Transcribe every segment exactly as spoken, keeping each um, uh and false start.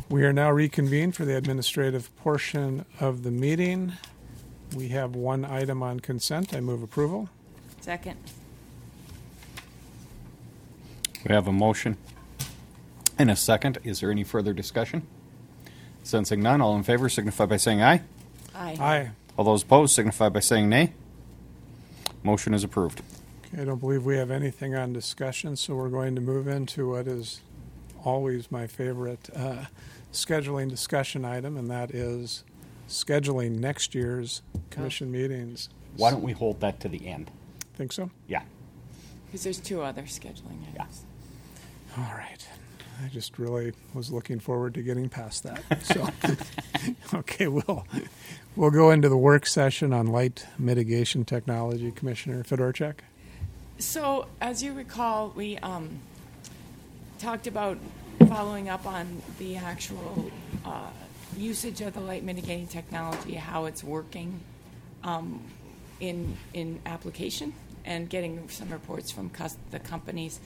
We are now reconvened for the administrative portion of the meeting. We have one item on consent. I move approval. Second. We have a motion and a second. Is there any further discussion? Sensing none, all in favor signify by saying aye. Aye. Aye. All those opposed signify by saying nay. Motion is approved. Okay, I don't believe we have anything on discussion, so we're going to move into what is always my favorite uh, scheduling discussion item, and that is scheduling next year's commission meetings. Why don't we hold that to the end? Think so? Yeah. Because there's two other scheduling items. All right. I just really was looking forward to getting past that. So, okay, we'll we'll go into the work session on light mitigation technology. Commissioner Fedorchak. So, as you recall, we um, talked about following up on the actual uh, usage of the light mitigating technology, how it's working um, in in application, and getting some reports from cus- the companies.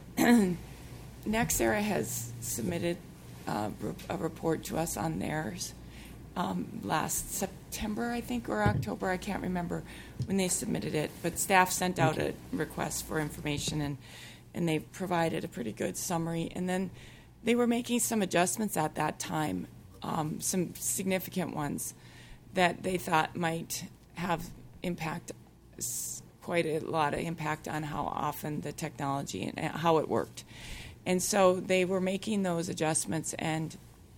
NextEra has submitted uh, a report to us on theirs um, last September, I think, or October. I can't remember when they submitted it, but staff sent out a request for information, and, and they provided a pretty good summary. And then they were making some adjustments at that time, um, some significant ones that they thought might have impact, quite a lot of impact on how often the technology and how it worked. And so they were making those adjustments, and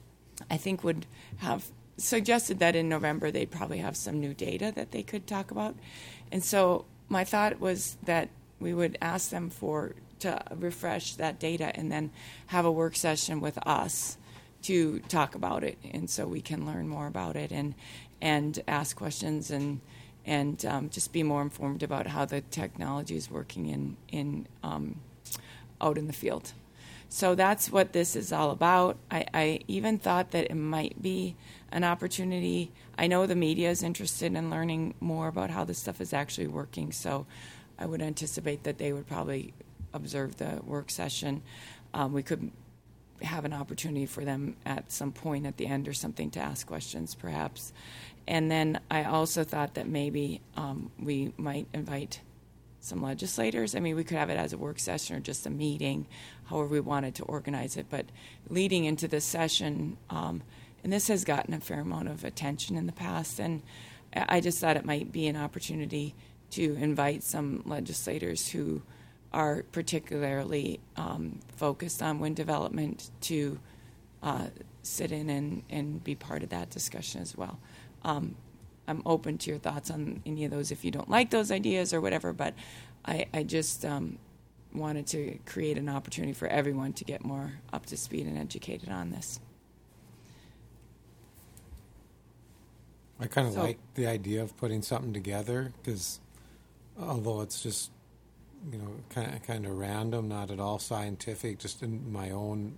I think would have suggested that in November they'd probably have some new data that they could talk about. And so my thought was that we would ask them for to refresh that data and then have a work session with us to talk about it, and so we can learn more about it and and ask questions and and um, just be more informed about how the technology is working in in um, out in the field. So that's what this is all about. I, I even thought that it might be an opportunity. I know the media is interested in learning more about how this stuff is actually working, so I would anticipate that they would probably observe the work session. Um, we could have an opportunity for them at some point at the end or something to ask questions, perhaps. And then I also thought that maybe um, we might invite some legislators. I mean, we could have it as a work session or just a meeting, however we wanted to organize it. But leading into this session, um, and this has gotten a fair amount of attention in the past, and I just thought it might be an opportunity to invite some legislators who are particularly um, focused on wind development to uh, sit in and, and be part of that discussion as well. Um, I'm open to your thoughts on any of those if you don't like those ideas or whatever, but I, I just um, wanted to create an opportunity for everyone to get more up to speed and educated on this. I kind of So- like the idea of putting something together because although it's just, you know, kind of, kind of random, not at all scientific, just in my own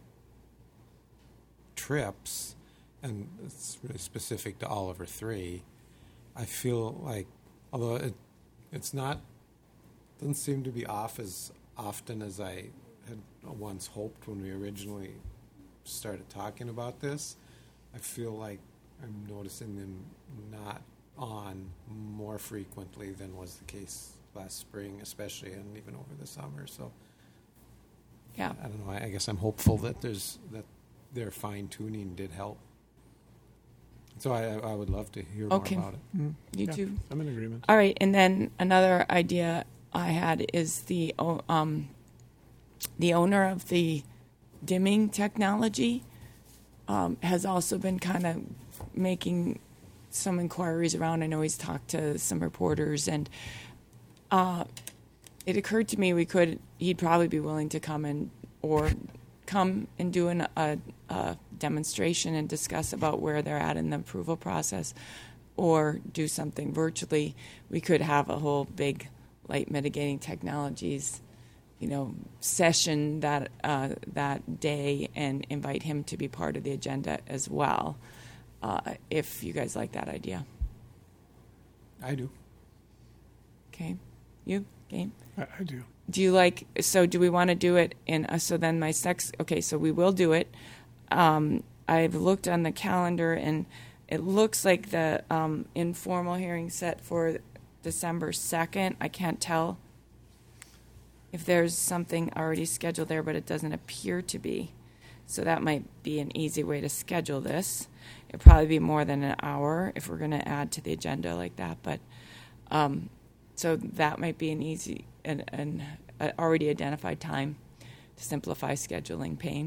trips, and it's really specific to Oliver three, I feel like, although it it's not, doesn't seem to be off as often as I had once hoped when we originally started talking about this, I feel like I'm noticing them not on more frequently than was the case last spring, especially, and even over the summer. So, Yeah. I don't know. I, I guess I'm hopeful that there's that their fine tuning did help. So I, I would love to hear Okay. more about it. Mm, You yeah, too? I'm in agreement. All right, and then another idea I had is the o- um, the owner of the dimming technology um, has also been kind of making some inquiries around. I know he's talked to some reporters, and uh, it occurred to me we could he'd probably be willing to come and or come and do an, a, a demonstration and discuss about where they're at in the approval process, or do something virtually. We could have a whole big light mitigating technologies, you know, session that uh, that day, and invite him to be part of the agenda as well. Uh, if you guys like that idea, I do. okay, you game. I, I do. Do you like, so do we want to do it in, uh, so then my sex, okay, so we will do it. Um, I've looked on the calendar, and it looks like the um, informal hearing set for December second. I can't tell if there's something already scheduled there, but it doesn't appear to be. So that might be an easy way to schedule this. It'd probably be more than an hour if we're going to add to the agenda like that. But um, so that might be an easy and an, an already identified time to simplify scheduling pain.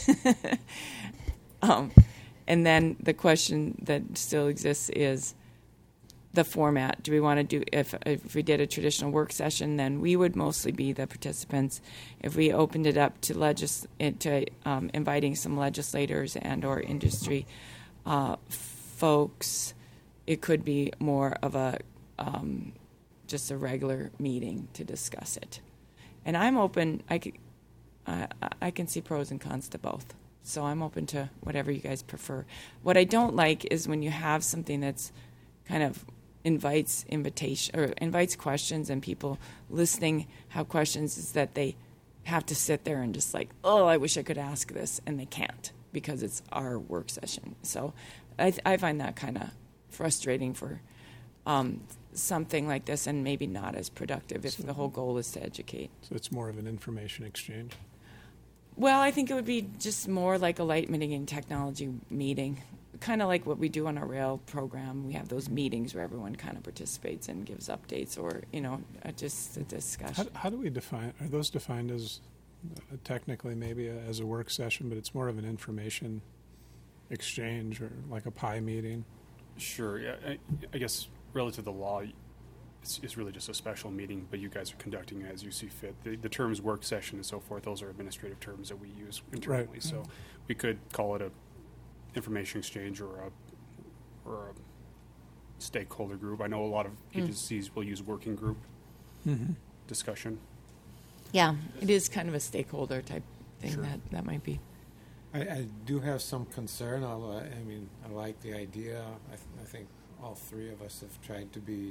um, and then the question that still exists is the format. Do we want to do, if if we did a traditional work session, then we would mostly be the participants. If we opened it up to legis to um, inviting some legislators and or industry uh, folks, it could be more of a um, just a regular meeting to discuss it. And I'm open. I could, I I can see pros and cons to both. So I'm open to whatever you guys prefer. What I don't like is when you have something that's kind of invites invitation or invites questions, and people listening have questions, is that they have to sit there and just like, oh, I wish I could ask this, and they can't because it's our work session. So I, I find that kind of frustrating for um, something like this, and maybe not as productive if So- the whole goal is to educate. So it's more of an information exchange. Well, I think it would be just more like a light mitigating technology meeting, kind of like what we do on our rail program. We have those meetings where everyone kind of participates and gives updates, or, you know, uh, just a discussion. How, how do we define, are those defined as uh, technically maybe a, as a work session, but it's more of an information exchange or like a pie meeting? Sure. Yeah. I, I guess relative to the law, it's, it's really just a special meeting, but you guys are conducting it as you see fit. The, the terms work session and so forth, those are administrative terms that we use internally. Right. So we could call it a information exchange or a or a stakeholder group. I know a lot of agencies will use working group Mm-hmm. discussion. Yeah, it is kind of a stakeholder type thing. Sure. that that might be. I, I do have some concern, although I, I mean, I like the idea. I, th- I think all three of us have tried to be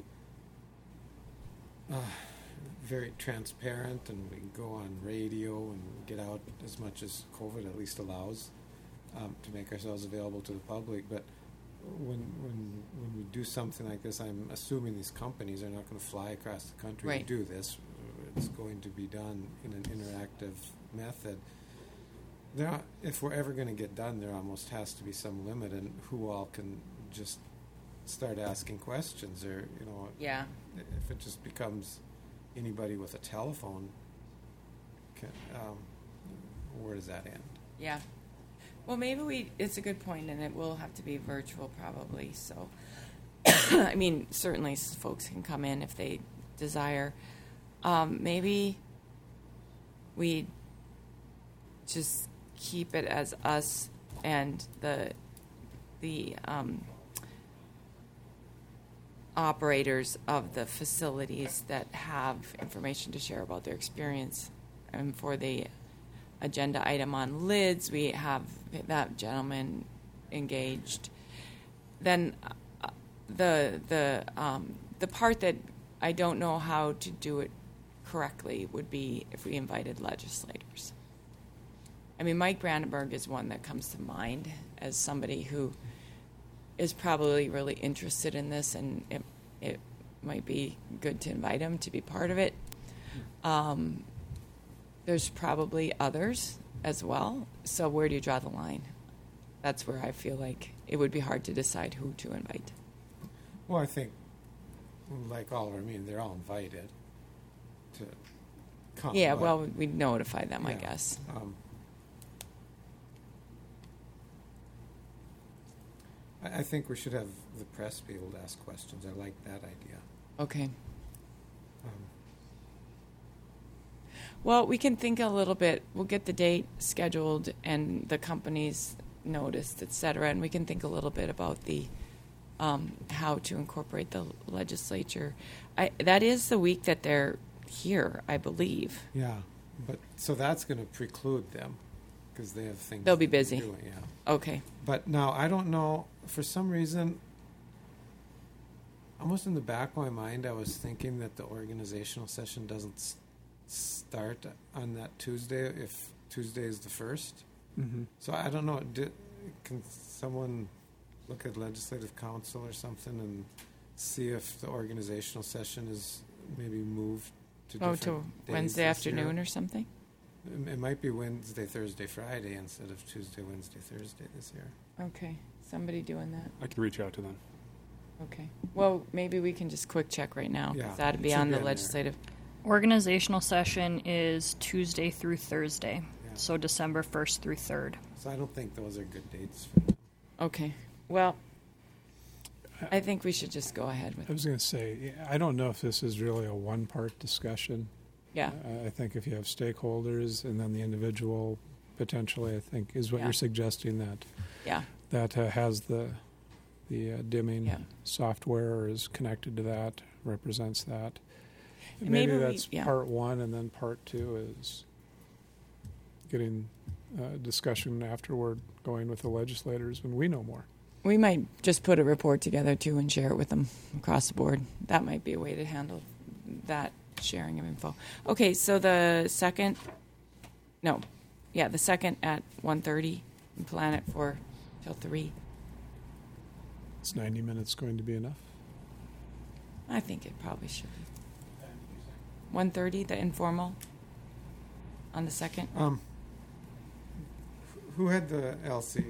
uh, very transparent, and we go on radio and get out as much as COVID at least allows um, to make ourselves available to the public. But when when when we do something like this, I'm assuming these companies are not going to fly across the country Right. to do this. It's going to be done in an interactive method. There, are, if we're ever going to get done, there almost has to be some limit in who all can just start asking questions, or you know, Yeah. if it just becomes anybody with a telephone, can, um, where does that end? Yeah. Well, maybe we, it's a good point, and it will have to be virtual probably. So, I mean, certainly s- folks can come in if they desire. Um, maybe we just keep it as us and the the um, operators of the facilities that have information to share about their experience. And for the agenda item on lids, we have that gentleman engaged. Then uh, the the um, the part that I don't know how to do it correctly would be if we invited legislators. I mean, Mike Brandenburg is one that comes to mind as somebody who is probably really interested in this, and it it might be good to invite him to be part of it. Um, there's probably others as well. So where do you draw the line? That's where I feel like it would be hard to decide who to invite. Well, I think, like all of our meetings, they're all invited to come. Yeah, but- well, we'd notify them, I Yeah. guess. Um, I I think we should have the press be able to ask questions. I like that idea. Okay. Um, Well, we can think a little bit. We'll get the date scheduled and the companies noticed, et cetera, and we can think a little bit about the um, how to incorporate the legislature. I, that is the week that they're here, I believe. yeah, but so that's going to preclude them because they have things. They'll be that they're busy. doing, yeah. Okay. But now I don't know. For some reason, almost in the back of my mind, I was thinking that the organizational session doesn't s- start on that Tuesday. If Tuesday is the first, Mm-hmm. so I don't know. Did, can someone look at legislative council or something and see if the organizational session is maybe moved to Oh, different to days Wednesday this year? afternoon or something? It it might be Wednesday, Thursday, Friday instead of Tuesday, Wednesday, Thursday this year. Okay, somebody doing that. I can reach out to them. Okay. Well, maybe we can just quick check right now. 'Cause Yeah, that'd it be should on be the on there. legislative. Organizational session is Tuesday through Thursday, Yeah. so December first through third. So I don't think those are good dates for them. Okay. Well, I think we should just go ahead with I was going to say, yeah, I don't know if this is really a one-part discussion. Yeah. Uh, I think if you have stakeholders and then the individual, potentially, I think, is what Yeah. you're suggesting, that Yeah. that uh, has the the uh, dimming Yeah. software or is connected to that, represents that. And Maybe, maybe we- that's yeah. part one, and then part two is getting uh, discussion afterward going with the legislators when we know more. We might just put a report together too and share it with them across the board. That might be a way to handle that sharing of info. Okay, so the second, no, yeah, the second at one thirty, and plan it for till three. Is ninety minutes going to be enough? I think it probably should be. one thirty, the informal on the second. Um, who had the L C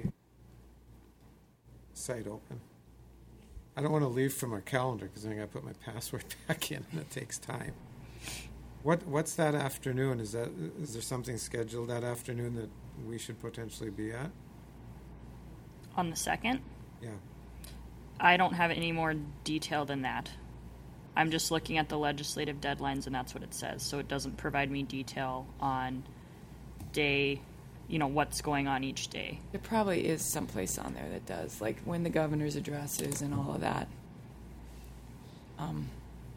site open? I don't want to leave from our calendar because then I got to put my password back in, and it takes time. What What's that afternoon? Is that is there something scheduled that afternoon that we should potentially be at? On the second, Yeah. I don't have any more detail than that. I'm just looking at the legislative deadlines, and that's what it says. So it doesn't provide me detail on day, you know, what's going on each day. There probably is someplace on there that does, like when the governor's address is and all of that. Um,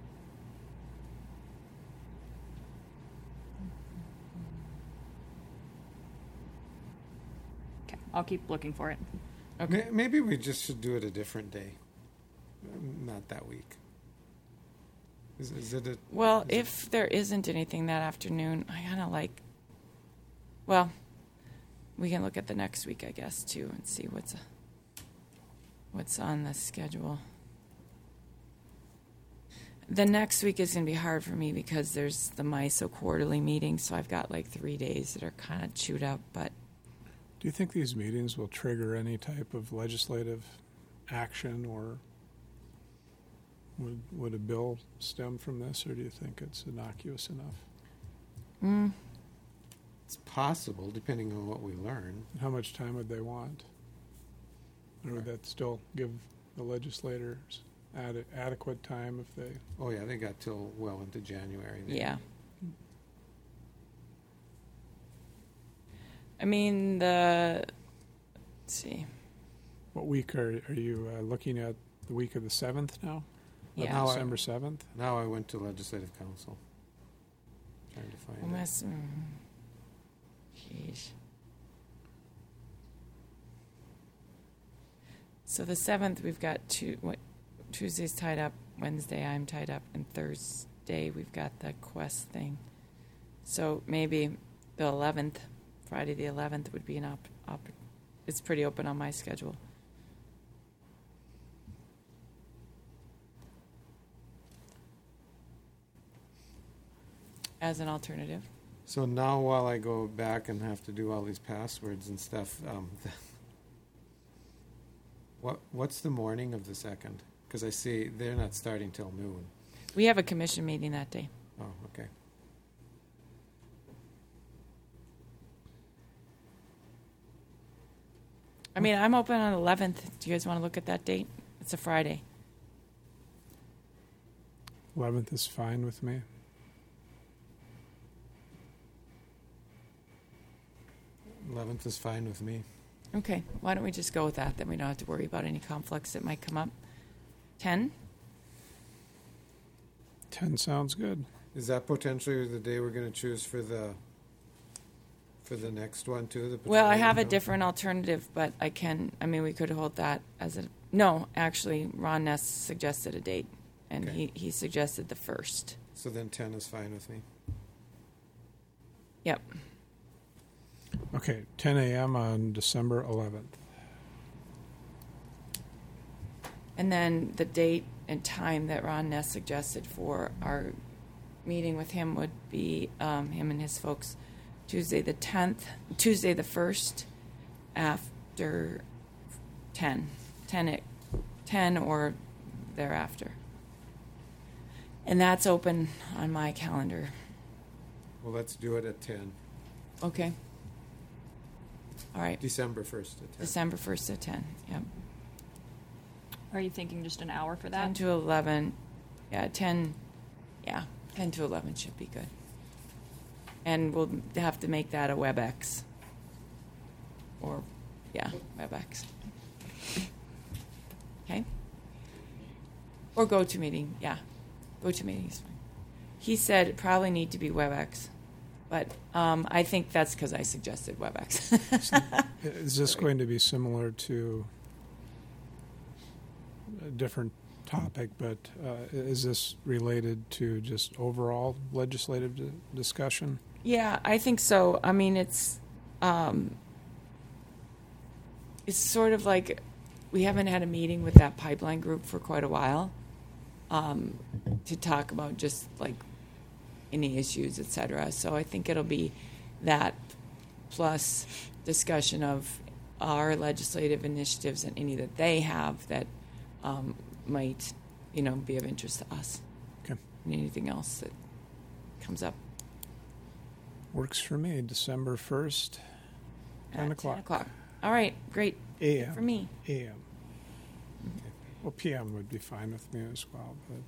Okay, I'll keep looking for it. okay. May- Maybe we just should do it a different day, Um, not that week. Is, is it a Well, is it- if there isn't anything that afternoon, I kind of like. Well, we can look at the next week, I guess, too, and see what's what's on the schedule. The next week is going to be hard for me because there's the M I S O quarterly meeting, so I've got like three days that are kind of chewed up. But Do you think these meetings will trigger any type of legislative action, or would, would a bill stem from this, or do you think it's innocuous enough? mm, It's possible, depending on what we learn. And how much time would they want? Or would that still give the legislators ad- adequate time if they... Oh yeah, they got till well into January. They- yeah. I mean, the. Let's see. What week are, are you uh, looking at? The week of the seventh now? Yeah. now I- December seventh? Now I went to legislative council. Trying to find it. Unless, mm, Jeez. So the seventh, we've got two. What, Tuesday's tied up. Wednesday, I'm tied up, and Thursday we've got the Quest thing. So maybe the eleventh, Friday the eleventh, would be an op. op it's pretty open on my schedule. As an alternative. So now, while I go back and have to do all these passwords and stuff, um, what what's the morning of the second? Because I see they're not starting till noon. We have a commission meeting that day. Oh, okay. I mean, I'm open on the eleventh. Do you guys want to look at that date? It's a Friday. eleventh is fine with me. Eleventh is fine with me. Okay, why don't we just go with that? Then we don't have to worry about any conflicts that might come up. ten? ten sounds good. Is that potentially the day we're going to choose for the for the next one too? The Well, I petroleum have a bill? different alternative, but I can, I mean, we could hold that as a, no, actually, Ron Ness suggested a date, and Okay. he, he suggested the first. So then ten is fine with me. Yep. Okay, ten a.m. on December eleventh. And then the date and time that Ron Ness suggested for our meeting with him would be, um, him and his folks, Tuesday the tenth, Tuesday the first, after ten, ten, at, ten or thereafter. And that's open on my calendar. Well, let's do it at ten. Okay. All right. December first at ten. December first at ten. Yep. Are you thinking just an hour for that? ten to eleven. Yeah, ten. Yeah, ten to eleven should be good. And we'll have to make that a WebEx. Or, yeah, WebEx. Okay? Or GoToMeeting. Yeah, GoToMeeting is fine. He said it probably need to be WebEx. But um, I think that's because I suggested WebEx. Is this going to be similar to a different topic, but uh, is this related to just overall legislative di- discussion? Yeah, I think so. I mean, it's um, it's sort of like we haven't had a meeting with that pipeline group for quite a while um, to talk about just like any issues, et cetera. So I think it'll be that plus discussion of our legislative initiatives and any that they have that um, might, you know, be of interest to us. Okay. And anything else that comes up. Works for me. December first, ten At o'clock. ten o'clock. All right, great. A M. For me. A M. Well, P M would be fine with me as well. But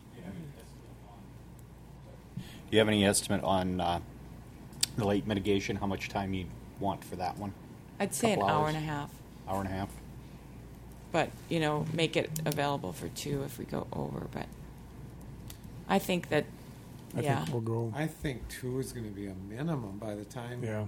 Do you have any estimate on uh, the late mitigation, how much time you want for that one? I'd say an Couple hour hours. and a half. Hour and a half? But, you know, make it available for two if we go over. But I think that, I yeah. think we'll go. I think two is going to be a minimum by the time. Yeah.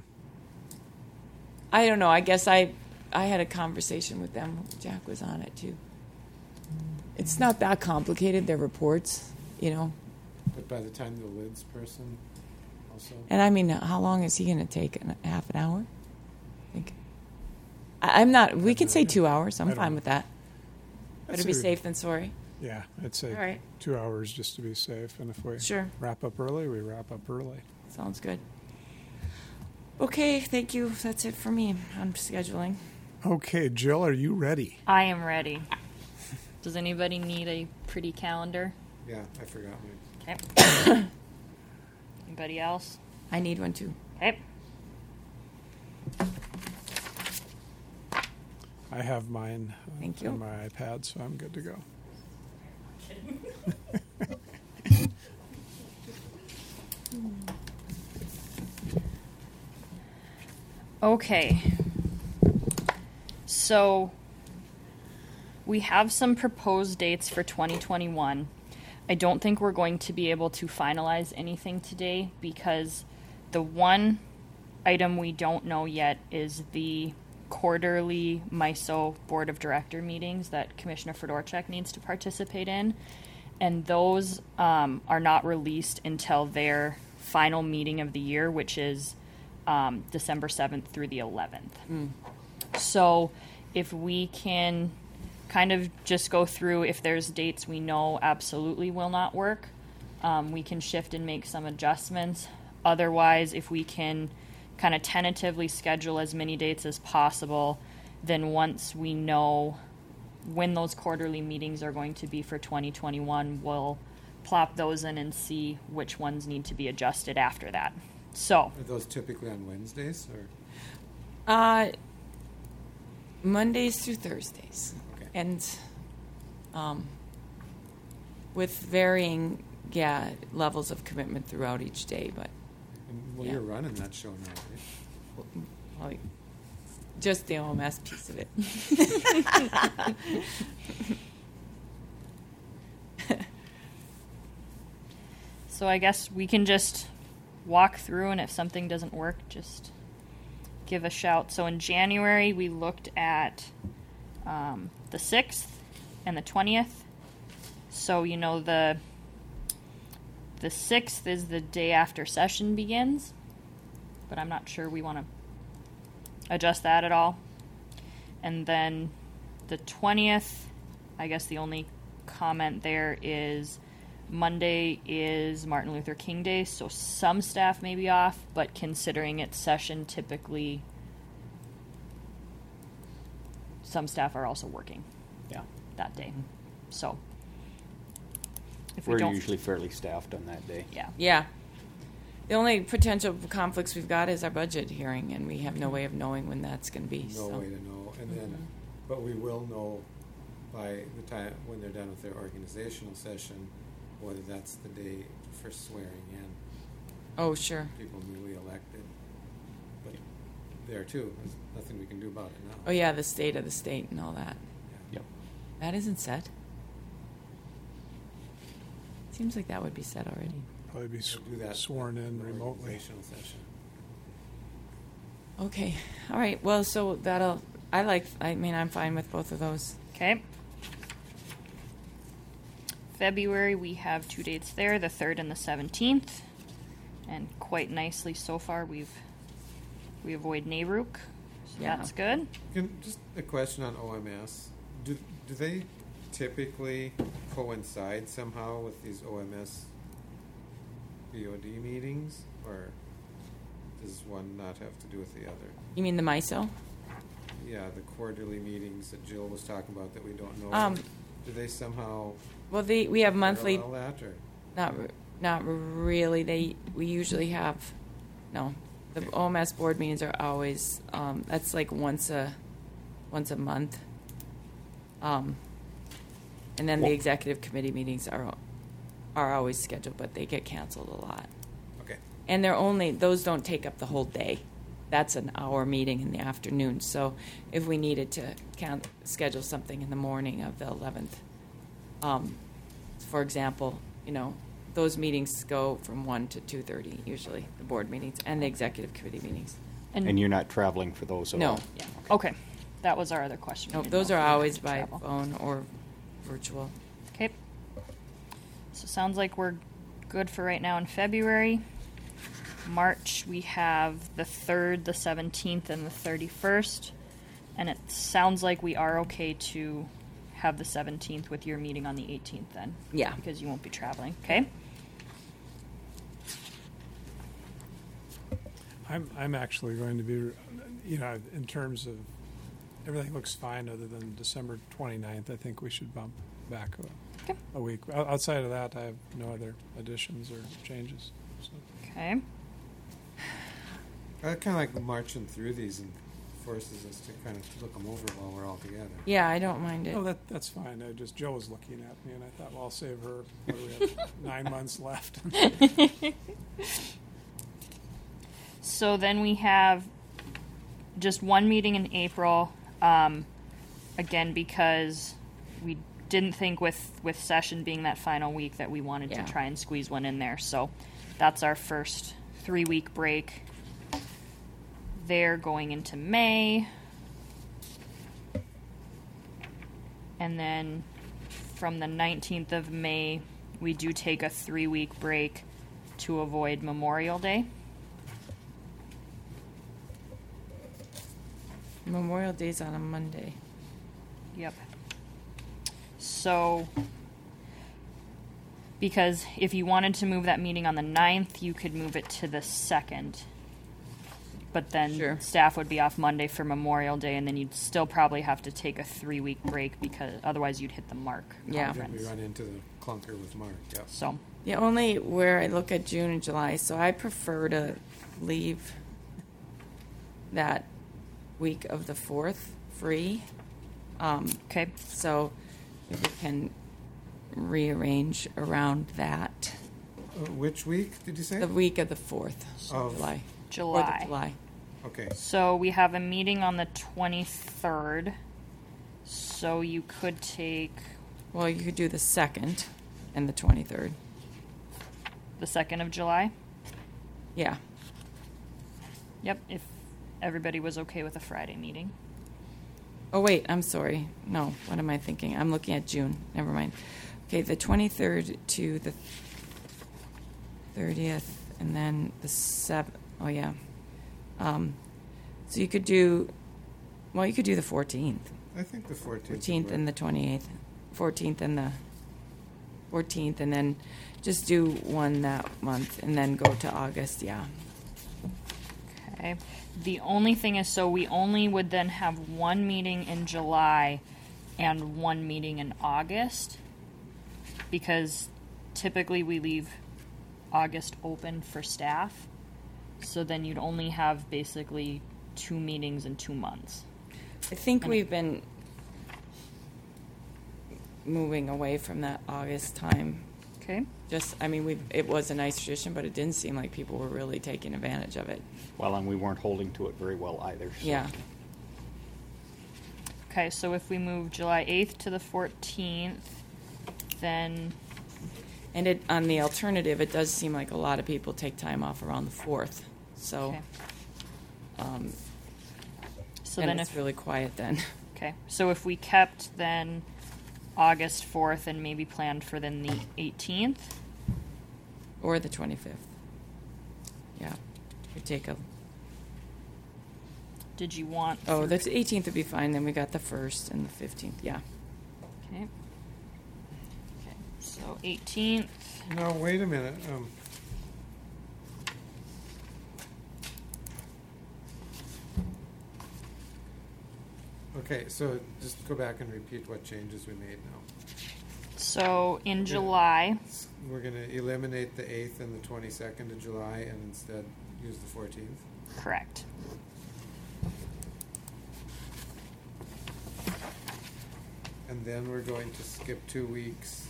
I don't know. I guess I, I had a conversation with them. Jack was on it, too. It's not that complicated, their reports, you know. But by the time the lids person also. And I mean, how long is he going to take? An, half an hour? I think. I, I'm not, we can say two hours. I'm I don't fine know. with that. Better I'd be say- safe than sorry. Yeah, I'd say All right. two hours just to be safe. And if we Sure. wrap up early, we wrap up early. Sounds good. Okay, thank you. That's it for me on scheduling. Okay, Jill, are you ready? I am ready. Does anybody need a pretty calendar? Yeah, I forgot mine. Okay. Anybody else? I need one too. Okay. I have mine uh, Thank you. on my iPad, so I'm good to go. Okay. So we have some proposed dates for twenty twenty-one. I don't think we're going to be able to finalize anything today because the one item we don't know yet is the quarterly M I S O Board of Director meetings that Commissioner Fedorchak needs to participate in. And those um, are not released until their final meeting of the year, which is um, December seventh through the eleventh. So if we can kind of just go through if there's dates we know absolutely will not work, um, we can shift and make some adjustments. Otherwise, if we can kind of tentatively schedule as many dates as possible, then once we know when those quarterly meetings are going to be for twenty twenty-one, we'll plop those in and see which ones need to be adjusted after that. So, Are those typically on Wednesdays or? Uh, Mondays through Thursdays. Okay. And um, with varying, yeah, levels of commitment throughout each day, but And, well, Yeah. you're running that show now, right? well, just the O M S piece of it. so I guess we can just walk through, and if something doesn't work, just give a shout. So in January, we looked at um, the sixth and the twentieth. So, you know, the the sixth is the day after session begins, but I'm not sure we want to adjust that at all. And then the twentieth I guess the only comment there is Monday is Martin Luther King Day, so some staff may be off, but considering it's session, typically some staff are also working Yeah. that day. So if we We're don't, usually fairly staffed on that day. yeah, Yeah. The only potential conflicts we've got is our budget hearing, and we have no way of knowing when that's going to be. No so. way to know, and then, but we will know by the time, when they're done with their organizational session, whether that's the day for swearing in Oh, sure. people newly elected. But there too, there's nothing we can do about it now. Oh, yeah, the state of the state and all that. Yep. That isn't set. Seems like that would be set already. Probably be sw- We'll do that sworn in the remotely. Organizational session. Okay. All right. Well, so that'll. I like. I mean, I'm fine with both of those. okay. February, we have two dates there, the third and the seventeenth, and quite nicely so far we've we avoid Nayrook, so Yeah. that's good. Can, just a question on O M S. Do, do they typically coincide somehow with these O M S B O D meetings, or does one not have to do with the other? You mean the M I S O? Yeah, the quarterly meetings that Jill was talking about that we don't know. Um, do they somehow Well, the we have monthly. parallel that, or? Not re- not really. They we usually have. No, the O M S board meetings are always. Um, that's like once a once a month. Um, and then the Well- executive committee meetings are are always scheduled, but they get canceled a lot. Okay. And they're only those don't take up the whole day. That's an hour meeting in the afternoon. So if we needed to count, schedule something in the morning of the eleventh, um, for example, you know, those meetings go from one to two thirty usually, the board meetings and the executive committee meetings. And, And you're not traveling for those at No. all? yeah, okay. That was our other question. We No, didn't those know are if we always had to by travel. phone or virtual. Okay. So sounds like we're good for right now in February. March, we have the third, the seventeenth, and the thirty-first. And it sounds like we are okay to have the seventeenth with your meeting on the eighteenth then. Yeah. Because you won't be traveling, okay? I'm I'm actually going to be, you know, in terms of everything looks fine other than December twenty-ninth. I think we should bump back a, Okay. a week. O- Outside of that, I have no other additions or changes. So. Okay. I kind of like marching through these and forces us to kind of look them over while we're all together. Yeah, I don't mind it. Oh, that that's fine. I just Joe was looking at me, and I thought, well, I'll save her. What do we have? Nine months left. So then we have just one meeting in April, um, again, because we didn't think with, with session being that final week that we wanted Yeah. to try and squeeze one in there. So that's our first three-week break. There going into May. And then from the nineteenth of May, we do take a three-week break to avoid Memorial Day. Memorial Day's on a Monday. Yep. So, because if you wanted to move that meeting on the ninth, you could move it to the second. But then Sure. staff would be off Monday for Memorial Day, and then you'd still probably have to take a three-week break because otherwise you'd hit the mark Yeah. Then we conference. run into the clunker with Mark. Yep. So, Yeah, only where I look at June and July, so I prefer to leave that week of the fourth free. Um, okay. so if we can rearrange around that. Uh, which week did you say? The week of the fourth of Of July. July. Fourth of July. Okay. So we have a meeting on the twenty-third. So you could take Well, you could do the second and the twenty-third. the second of July. Yeah. Yep, if everybody was okay with a Friday meeting. Oh, wait, I'm sorry. No, what am I thinking? I'm looking at June. Never mind. Okay, the twenty-third to the thirtieth, and then the seventh. Oh, yeah. Um, so you could do, well, you could do the fourteenth. I think the fourteenth. fourteenth and the twenty-eighth. fourteenth and the fourteenth, and then just do one that month, and then go to August, yeah. Okay. The only thing is, so we only would then have one meeting in July and one meeting in August, because typically we leave August open for staff. So then you'd only have basically two meetings in two months. I think we've been moving away from that August time. Okay. Just, I mean, we it was a nice tradition, but it didn't seem like people were really taking advantage of it. Well, and we weren't holding to it very well either. So. Yeah. Okay, so if we move July eighth to the fourteenth, then And it on the alternative, it does seem like a lot of people take time off around the fourth. So, okay. um, So and then it's if really quiet then. okay, so if we kept then August fourth and maybe planned for then the eighteenth. Or the twenty-fifth. Yeah. We take a. Did you want? Oh, the eighteenth would be fine. Then we got the first and the fifteenth. Yeah. Okay. Okay. So eighteenth. No, wait a minute. Um, okay, so just go back and repeat what changes we made now. So in Yeah. July, We're going to eliminate the eighth and the twenty-second of July and instead use the fourteenth. correct. And then we're going to skip two weeks.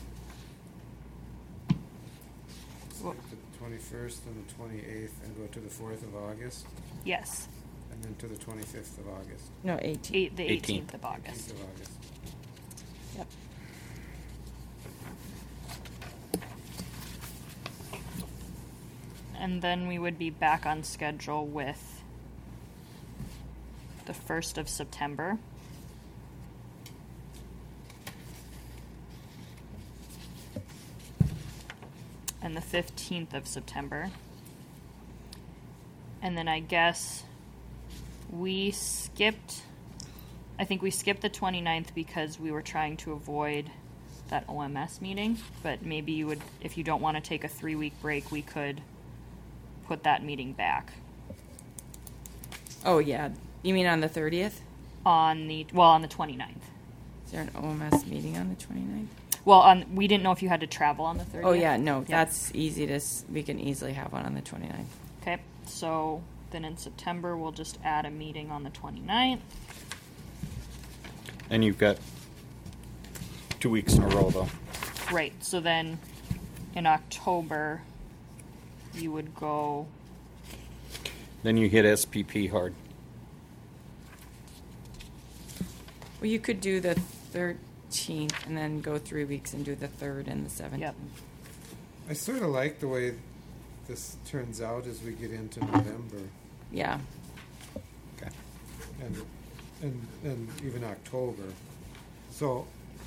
Well- Skip the twenty-first and the twenty-eighth and go to the fourth of August Yes. and then to the twenty-fifth of August. No, eighteenth. Eight, the eighteenth. eighteenth of August. eighteenth of August. Yep. And then we would be back on schedule with the first of September. And the fifteenth of September. And then I guess we skipped, I think we skipped the twenty-ninth because we were trying to avoid that O M S meeting. But maybe you would, if you don't want to take a three-week break, we could put that meeting back Oh, yeah. You mean on the thirtieth? on the, well, on the twenty-ninth. Is there an O M S meeting on the twenty-ninth? Well, on, we didn't know if you had to travel on the thirtieth. Oh, yeah. No, that's easy to. s- We can easily have one on the twenty-ninth. Okay, so then in September, we'll just add a meeting on the twenty-ninth. And you've got two weeks in a row, though. Right, so then in October, you would go, Then you hit S P P hard. Well, you could do the thirteenth and then go three weeks and do the third and the seventeenth. I sort of like the way this turns out as we get into November Yeah. Okay. and and and even October. So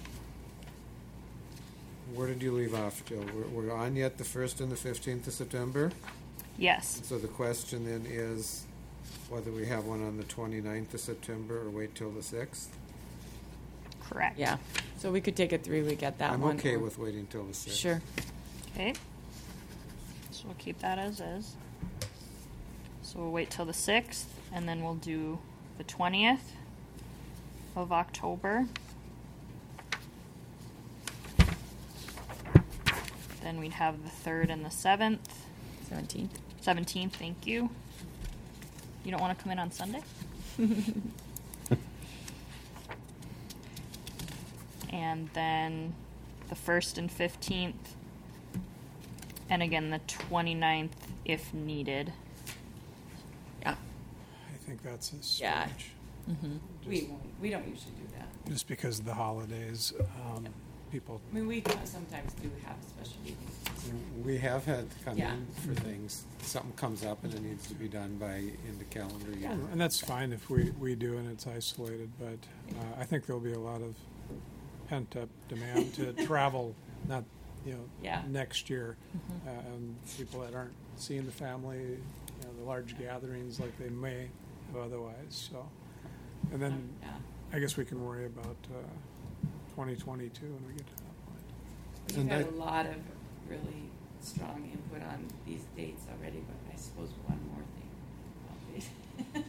where did you leave off, Jill? We're, we're on yet the first and the fifteenth of September. yes, So the question then is whether we have one on the twenty-ninth of September or wait till the sixth. correct. Yeah. So we could take a three week at that I'm one. okay or- with waiting till the sixth. Sure. Okay, so we'll keep that as is. So we'll wait till the sixth, and then we'll do the twentieth of October. Then we'd have the third and the seventh. Seventeenth. seventeenth, thank you. You don't want to come in on Sunday? And then the first and fifteenth. And again, the twenty-ninth if needed. Yeah. I think that's a stretch. Yeah. Just, We won't, we don't usually do that. just because of the holidays, um, people. I mean, we sometimes do have special meetings. We have had to come Yeah. in for things. Something comes up and it needs to be done by end of calendar year. Yeah. And that's fine if we, we do and it's isolated, but uh, I think there'll be a lot of pent-up demand to travel, not, you know, Yeah. next year. Uh, and people that aren't seeing the family, you know, the large gatherings like they may have otherwise, so. And then Yeah. I guess we can worry about uh, twenty twenty-two when we get to that point. We've And had I- a lot of really strong input on these dates already, but I suppose one more thing.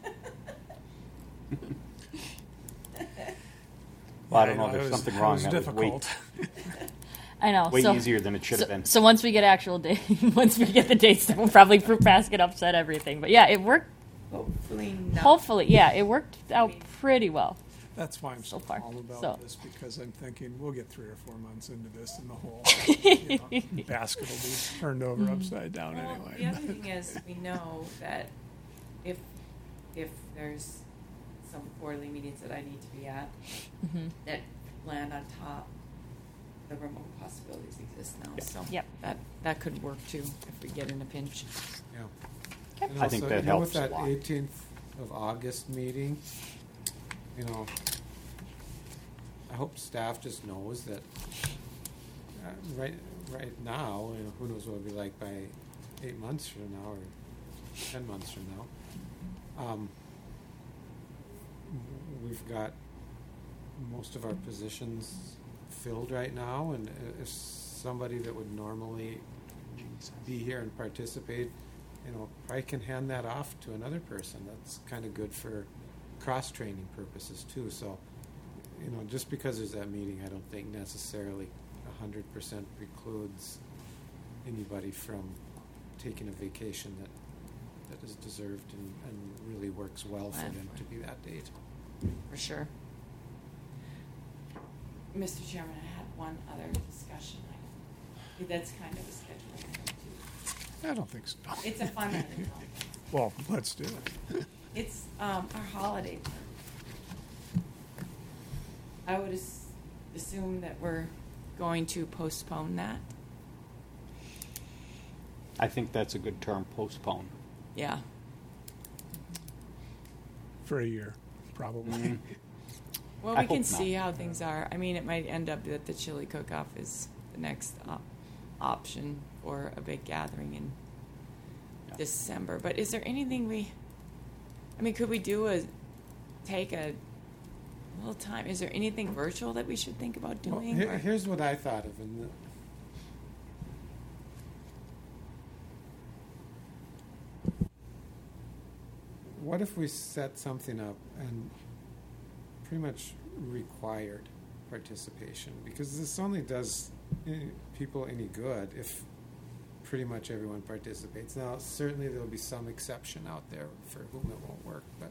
Well, I don't Yeah, know, it there's was- something it wrong. was That was way, difficult. I know. way so, easier than it should have so, been. So once we get actual date, once we get the dates, then we'll probably Fruit Basket upset everything. But yeah, it worked. Hopefully not. Hopefully, yeah, it worked out pretty well. That's why I'm So so far. calm about So- this, because I'm thinking we'll get three or four months into this and the whole you know, basket will be turned over Mm-hmm. upside down Well, anyway. the other thing is, we know that if, if there's some quarterly meetings that I need to be at, Mhm. that land on top, the remote possibilities exist now, so. Yep. That, that could work too, if we get in a pinch. Yeah. Okay. And I think also, that you know, helps with a that lot. eighteenth of August meeting, you know, I hope staff just knows that uh, right right now, you know, who knows what it'll be like by eight months from now or ten months from now. Um, we've got most of our positions filled right now, and if somebody that would normally be here and participate, you know, I can hand that off to another person. That's kind of good for cross-training purposes too. So, you know, just because there's that meeting, I don't think necessarily one hundred percent precludes anybody from taking a vacation that that is deserved and, and really works well for Plan them for to it. be that date. For sure. Mister Chairman, I had one other discussion item. That's kind of a scheduling item too. I don't think so. It's a fun item though. Well, let's do it. It's um, our holiday party. I would as- assume that we're going to postpone that. I think that's a good term, postpone. Yeah. For a year, probably. Mm. Well, I we can hope not. see how things are. I mean, it might end up that the chili cook-off is the next op- option for a big gathering in Yeah. December. But is there anything we? I mean, could we do a take a little time? Is there anything virtual that we should think about Well, doing? here- or- here's what I thought of. And the, what if we set something up and pretty much required participation? Because this only does any, people any good if pretty much everyone participates. Now, certainly there will be some exception out there for whom it won't work, but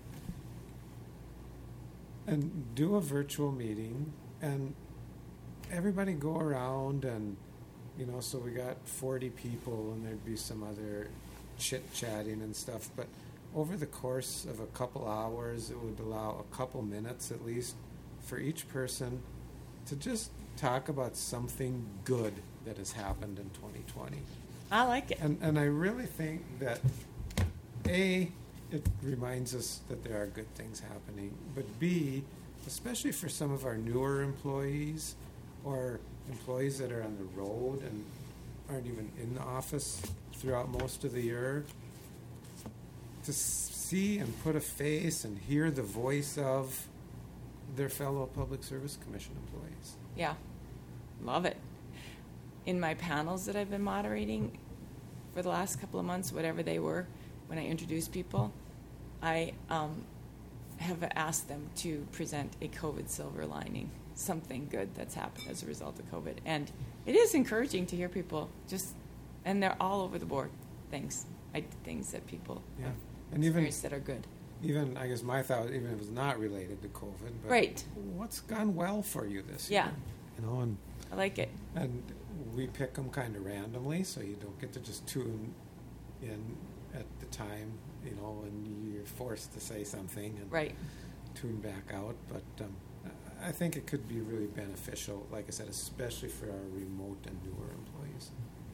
and do a virtual meeting and everybody go around and, you know, so we got forty people and there'd be some other chit-chatting and stuff, but over the course of a couple hours, it would allow a couple minutes at least for each person to just talk about something good that has happened in twenty twenty. I like it. And, and I really think that, A, it reminds us that there are good things happening, but B, especially for some of our newer employees or employees that are on the road and aren't even in the office throughout most of the year, to s- see and put a face and hear the voice of their fellow Public Service Commission employees. Yeah, love it. In my panels that I've been moderating for the last couple of months, whatever they were, when I introduce people, I um, have asked them to present a COVID silver lining, something good that's happened as a result of COVID. And it is encouraging to hear people just, and they're all over the board, things, I, things that people Yeah. have And even experienced that are good. Even, I guess my thought, even if it was not related to COVID, but Right. what's gone well for you this Yeah. year? You know, and, I like it. and we pick them kind of randomly, so you don't get to just tune in at the time, you know, and you're forced to say something and Right. tune back out. But um, I think it could be really beneficial, like I said, especially for our remote and newer employees.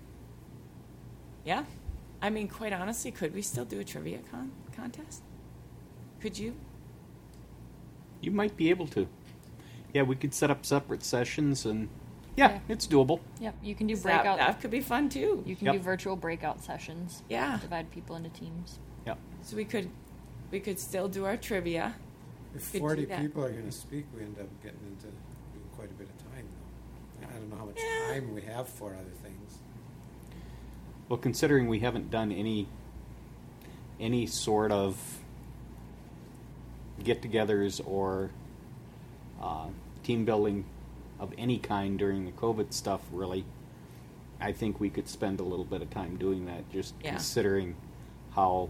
Yeah. I mean, quite honestly, could we still do a trivia con- contest? Could you? You might be able to. Yeah, we could set up separate sessions and, yeah, Yeah. it's doable. Yep, you can do That, breakout. that could be fun too. You can Yep. do virtual breakout sessions. Yeah. Divide people into teams. Yeah. So we could, we could still do our trivia. If Could do forty that. people are going to speak, we end up getting into quite a bit of time. time we have for other things. Well, considering we haven't done any any sort of get-togethers or uh, team building of any kind during the COVID stuff, really, I think we could spend a little bit of time doing that, just Yeah. considering how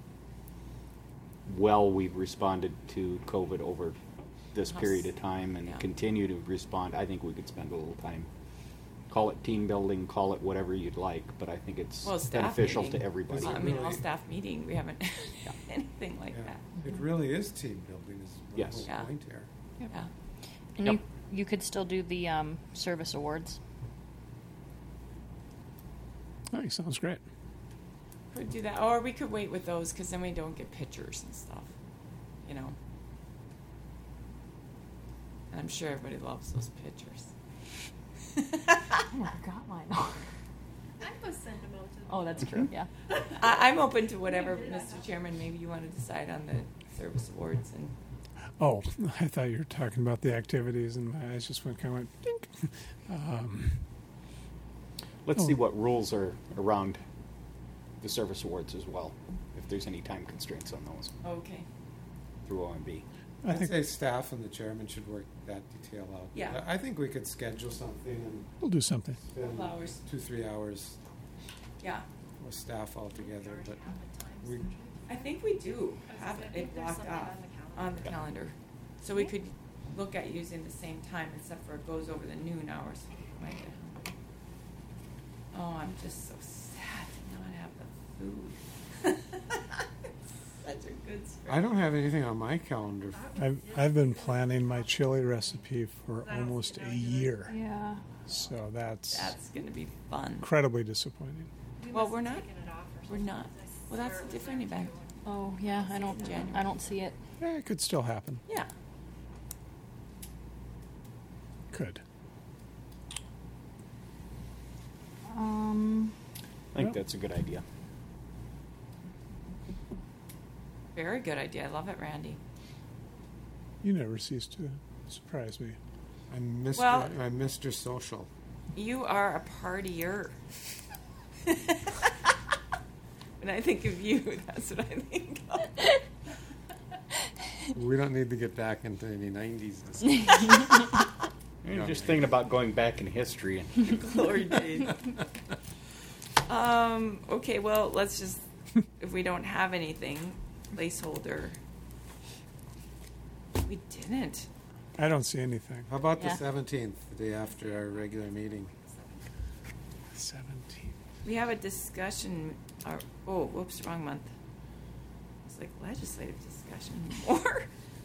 well we've responded to COVID over this How period s- of time and yeah. continue to respond. I think we could spend a little time. Call it team building, call it whatever you'd like, but I think it's Well, staff beneficial meeting. to everybody. I mean, all Really? staff meeting, we haven't Yeah. anything like Yeah. that. It really is team building is the Yes. whole Yeah. point here. Yeah. And Yep. you you could still do the um, service awards. Oh, sounds great. Could do that, or we could wait with those because then we don't get pictures and stuff, you know. And I'm sure everybody loves those pictures. Oh, I forgot mine. I was sent them out to Oh, that's true. Yeah. I, I'm open to whatever, Mister Chairman. Maybe you want to decide on the service awards and. Oh, I thought you were talking about the activities, and my eyes just went kind of went dink. Um, Let's Oh. see what rules are around the service awards as well, if there's any time constraints on those Okay. through O M B. I I'd think say staff and the chairman should work that detail out. Yeah. I I think we could schedule something and we'll do something. spend Couple hours. two, three hours Yeah. with staff all together, but we, I think we do have I it think there's blocked something off on the calendar. on the calendar. So we could look at using the same time, except for it goes over the noon hours. Might get hungry. Oh, I'm just so sad to not have the food. It's such a good spread. I don't have anything on my calendar. I've, I've been planning my chili recipe for I don't almost see a that either. year, Yeah. so that's That's going to be fun. incredibly disappointing. We Well, must we're have not. taken it off or We're something, not. 'cause I Well, that's swear a it was different there event. too. Oh, yeah. I don't. January. I don't see it. Yeah, it could still happen. Yeah. Could. Um. I think Yep. that's a good idea. Very good idea. I love it, Randy. You never cease to surprise me. I'm Mister Well- I'm Mister Social. You are a partier. When I think of you, that's what I think of. We don't need to get back into any nineties. You're just thinking about going back in history and Glory days. Um, okay, well, let's just, if we don't have anything, placeholder. We didn't. I don't see anything. How about the Yeah. seventeenth, the day after our regular meeting? Seventeen. We have a discussion, or, oh, whoops, wrong month. It's like legislative discussion more.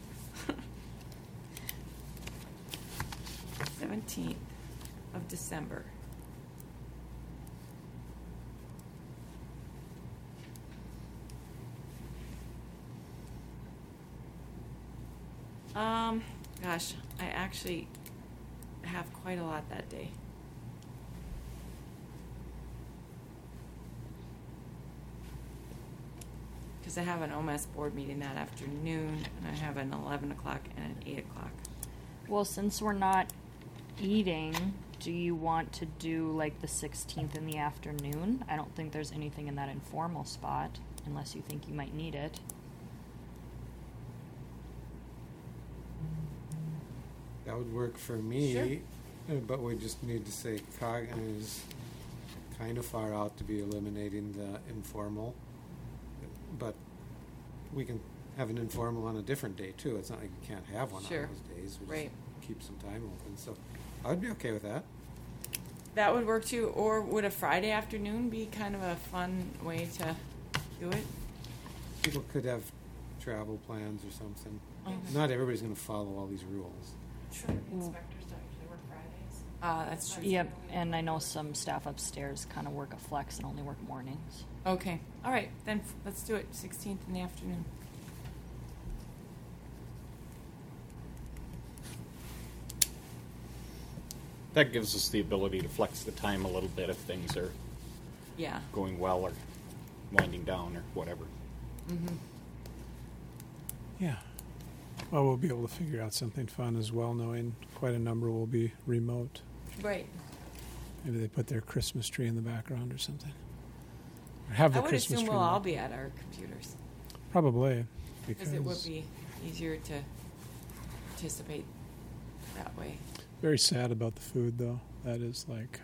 seventeenth of December. Um, gosh, I actually have quite a lot that day. Because I have an O M S board meeting that afternoon, and I have an eleven o'clock and an eight o'clock. Well, since we're not eating, do you want to do like the sixteenth in the afternoon? I don't think there's anything in that informal spot, unless you think you might need it. That would work for me, Sure. uh, but we just need to say Coggan is kind of far out to be eliminating the informal. But we can have an informal on a different day too. It's not like we can't have one Sure. on those days. We Right. just keep some time open. So I'd be okay with that. That would work too. Or would a Friday afternoon be kind of a fun way to do it? People could have travel plans or something. Okay. Not everybody's going to follow all these rules. Sure, inspectors don't usually work Fridays. Ah, that's true. Yep, and I know some staff upstairs kind of work a flex and only work mornings. Okay. All right. Then f- let's do it. sixteenth in the afternoon. that gives us the ability to flex the time a little bit if things are Yeah. going well or winding down or whatever. Mm-hmm. Yeah. Well, we'll be able to figure out something fun as well, knowing quite a number will be remote. Right. Maybe they put their Christmas tree in the background or something. Or have the I would Christmas assume tree. we'll in the- all be at our computers Probably. because it would be easier to participate that way. Very sad about the food, though. That is like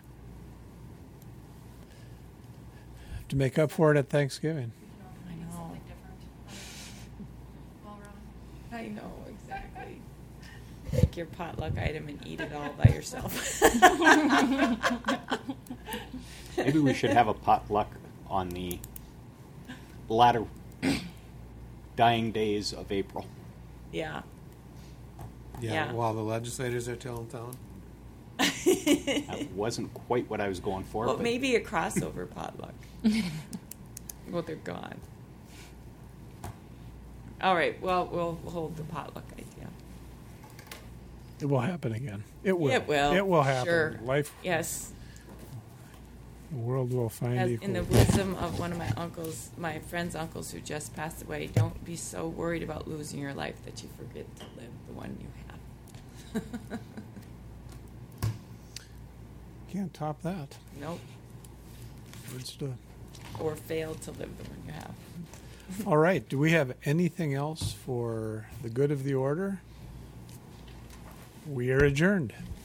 have to make up for it at Thanksgiving. I know. Something different. All wrong. I know, exactly. Take your potluck item and eat it all by yourself. Maybe we should have a potluck on the latter dying days of April. Yeah. Yeah, Yeah. while the legislators are still in town. That wasn't quite what I was going for. Well, but maybe a crossover potluck. Well, they're gone. All right. Well, we'll hold the potluck idea. It will happen again. It will. It will. It will happen. Sure. Life, Yes. the world will find As equal. in the wisdom of one of my uncles, my friend's uncles who just passed away, don't be so worried about losing your life that you forget to live the one you have. Can't top that. Nope. Words to- Or fail to live the one you have. All right. Do we have anything else for the good of the order? We are adjourned.